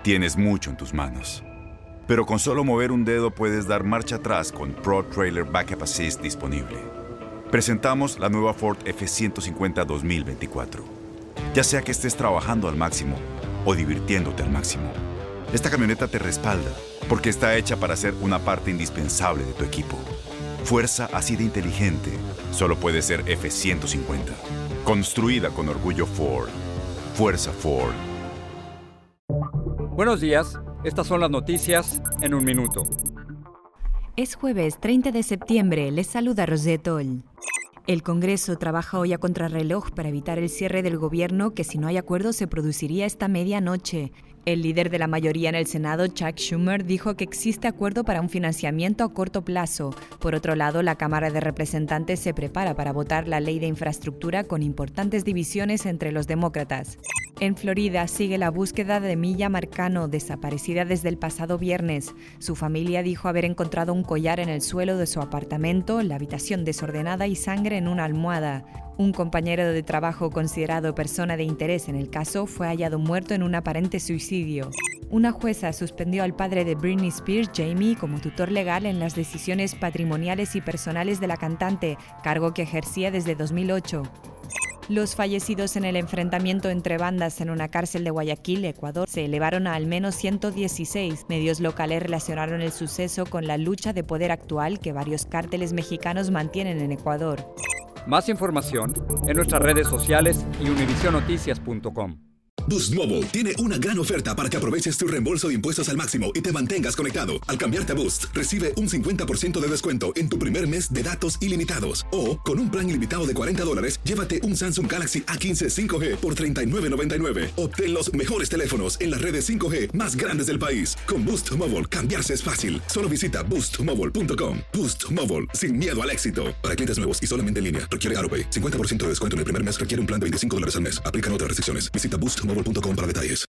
Tienes mucho en tus manos. Pero con solo mover un dedo puedes dar marcha atrás con Pro Trailer Backup Assist disponible. Presentamos la nueva Ford F-150 2024. Ya sea que estés trabajando al máximo o divirtiéndote al máximo, esta camioneta te respalda porque está hecha para ser una parte indispensable de tu equipo. Fuerza así de inteligente solo puede ser F-150. Construida con orgullo Ford. Fuerza Ford. Buenos días, estas son las noticias en un minuto. Es jueves 30 de septiembre, les saluda Rosette Oll. El Congreso trabaja hoy a contrarreloj para evitar el cierre del gobierno que, si no hay acuerdo, se produciría esta medianoche. El líder de la mayoría en el Senado, Chuck Schumer, dijo que existe acuerdo para un financiamiento a corto plazo. Por otro lado, la Cámara de Representantes se prepara para votar la ley de infraestructura con importantes divisiones entre los demócratas. En Florida sigue la búsqueda de Milla Marcano, desaparecida desde el pasado viernes. Su familia dijo haber encontrado un collar en el suelo de su apartamento, la habitación desordenada y sangre en una almohada. Un compañero de trabajo considerado persona de interés en el caso fue hallado muerto en un aparente suicidio. Una jueza suspendió al padre de Britney Spears, Jamie, como tutor legal en las decisiones patrimoniales y personales de la cantante, cargo que ejercía desde 2008. Los fallecidos en el enfrentamiento entre bandas en una cárcel de Guayaquil, Ecuador, se elevaron a al menos 116. Medios locales relacionaron el suceso con la lucha de poder actual que varios cárteles mexicanos mantienen en Ecuador. Más información en nuestras redes sociales y univisionoticias.com. Boost Mobile tiene una gran oferta para que aproveches tu reembolso de impuestos al máximo y te mantengas conectado. Al cambiarte a Boost, recibe un 50% de descuento en tu primer mes de datos ilimitados. O, con un plan ilimitado de $40, llévate un Samsung Galaxy A15 5G por $39.99. Obtén los mejores teléfonos en las redes 5G más grandes del país. Con Boost Mobile, cambiarse es fácil. Solo visita boostmobile.com. Boost Mobile, sin miedo al éxito. Para clientes nuevos y solamente en línea, requiere AroPay. 50% de descuento en el primer mes requiere un plan de $25 al mes. Aplican otras restricciones. Visita boostmobile.com para detalles.